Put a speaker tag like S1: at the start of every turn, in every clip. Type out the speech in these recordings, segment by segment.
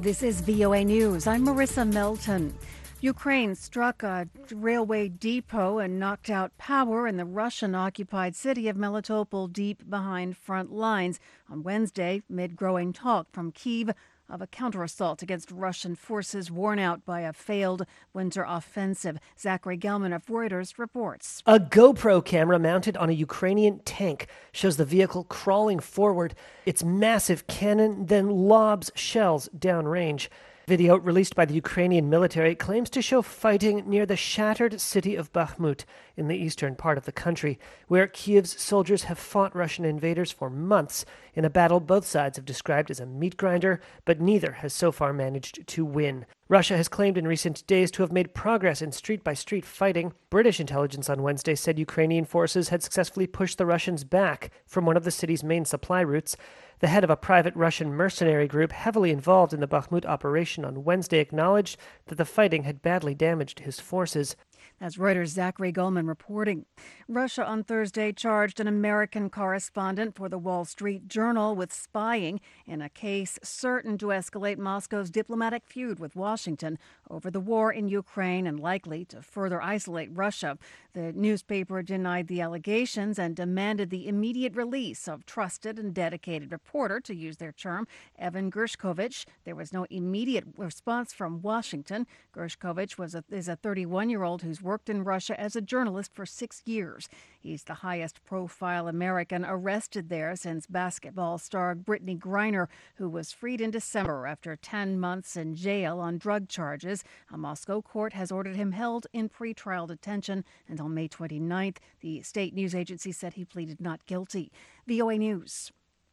S1: This is VOA News. I'm Marissa Melton. Ukraine struck a railway depot and knocked out power in the Russian-occupied city of Melitopol, deep behind front lines. On Wednesday, amid growing talk from Kyiv of a counterassault against Russian forces worn out by a failed winter offensive. Zachary Gelman of Reuters reports.
S2: A GoPro camera mounted on a Ukrainian tank shows the vehicle crawling forward. Its massive cannon then lobs shells downrange. Video released by the Ukrainian military claims to show fighting near the shattered city of Bakhmut in the eastern part of the country, where Kyiv's soldiers have fought Russian invaders for months in a battle both sides have described as a meat grinder, but neither has so far managed to win. Russia has claimed in recent days to have made progress in street-by-street fighting. British intelligence on Wednesday said Ukrainian forces had successfully pushed the Russians back from one of the city's main supply routes. The head of a private Russian mercenary group heavily involved in the Bakhmut operation on Wednesday acknowledged that the fighting had badly damaged his forces.
S1: That's Reuters' Zachary Goldman reporting. Russia on Thursday charged an American correspondent for the Wall Street Journal with spying in a case certain to escalate Moscow's diplomatic feud with Washington over the war in Ukraine and likely to further isolate Russia. The newspaper denied the allegations and demanded the immediate release of trusted and dedicated reporter, to use their term, Evan Gershkovich. There was no immediate response from Washington. Gershkovich is a 31-year-old who's worked in Russia as a journalist for 6 years. He's the highest profile American arrested there since basketball star Brittany Griner, who was freed in December after 10 months in jail on drug charges. A Moscow court has ordered him held in pretrial detention until May 29th. The state news agency said he pleaded not guilty. VOA News.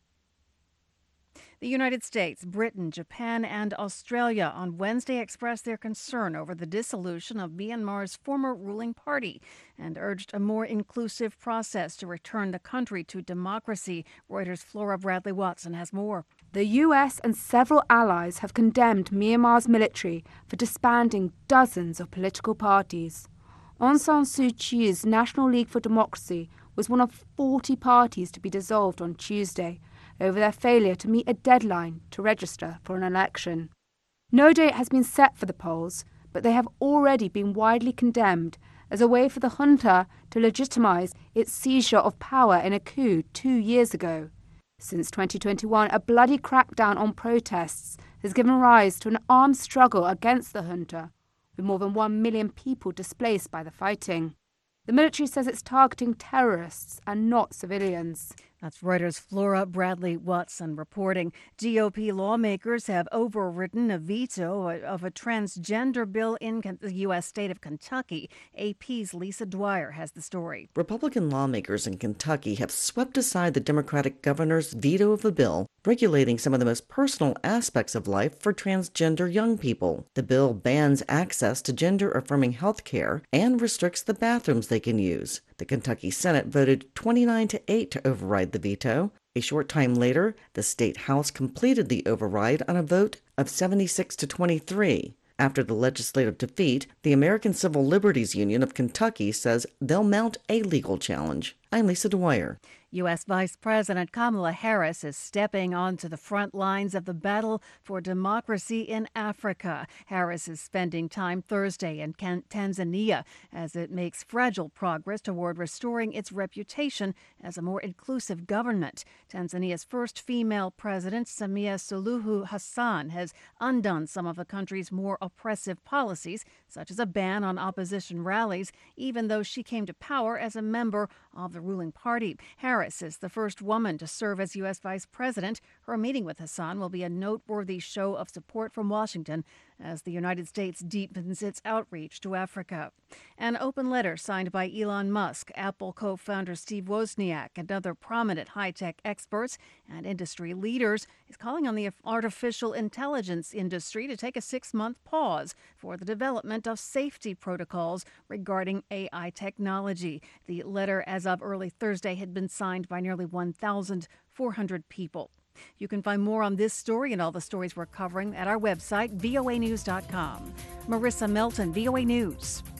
S1: The United States, Britain, Japan, and Australia on Wednesday expressed their concern over the dissolution of Myanmar's former ruling party and urged a more inclusive process to return the country to democracy. Reuters' Flora Bradley Watson has more.
S3: The US and several allies have condemned Myanmar's military for disbanding dozens of political parties. Aung San Suu Kyi's National League for Democracy was one of 40 parties to be dissolved on Tuesday over their failure to meet a deadline to register for an election. No date has been set for the polls, but they have already been widely condemned as a way for the junta to legitimize its seizure of power in a coup 2 years ago. Since 2021, a bloody crackdown on protests has given rise to an armed struggle against the junta, with more than 1 million people displaced by the fighting. The military says it's targeting terrorists and not civilians.
S1: That's Reuters' Flora Bradley Watson reporting. GOP lawmakers have overridden a veto of a transgender bill in the U.S. state of Kentucky. AP's Lisa Dwyer has the story.
S4: Republican lawmakers in Kentucky have swept aside the Democratic governor's veto of a bill regulating some of the most personal aspects of life for transgender young people. The bill bans access to gender-affirming health care and restricts the bathrooms they can use. The Kentucky Senate voted 29-8 to override the veto. A short time later, the state House completed the override on a vote of 76-23. After the legislative defeat, the American Civil Liberties Union of Kentucky says they'll mount a legal challenge. I'm Lisa Dwyer.
S1: U.S. Vice President Kamala Harris is stepping onto the front lines of the battle for democracy in Africa. Harris is spending time Thursday in Tanzania as it makes fragile progress toward restoring its reputation as a more inclusive government. Tanzania's first female president, Samia Suluhu Hassan, has undone some of the country's more oppressive policies, such as a ban on opposition rallies, even though she came to power as a member of the ruling party. Harris is the first woman to serve as U.S. vice president. Her meeting with Hassan will be a noteworthy show of support from Washington as the United States deepens its outreach to Africa. An open letter signed by Elon Musk, Apple co-founder Steve Wozniak, and other prominent high-tech experts and industry leaders is calling on the artificial intelligence industry to take a 6-month pause for the development of safety protocols regarding AI technology. The letter, as of early Thursday, had been signed by nearly 1,400 people. You can find more on this story and all the stories we're covering at our website, voanews.com. Marissa Melton, VOA News.